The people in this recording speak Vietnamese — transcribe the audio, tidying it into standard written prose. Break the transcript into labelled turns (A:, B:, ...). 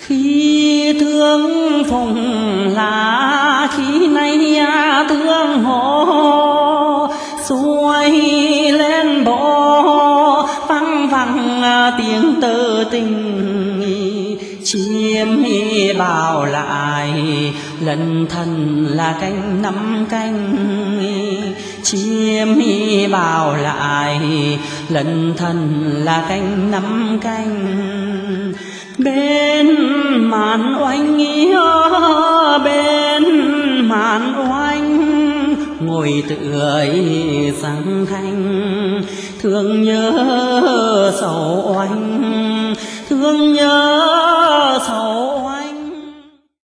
A: Khi thương phùng lá khi nay thương hồ xuôi lên bộ văng vẳng tiếng tơ tình chiêm bảo lại lần thân là canh năm canh chiêm bảo lại lần thân là canh năm canh bên màn oanh bên màn oanh ngồi tựa sang thanh thương nhớ sầu oanh thương nhớ sầu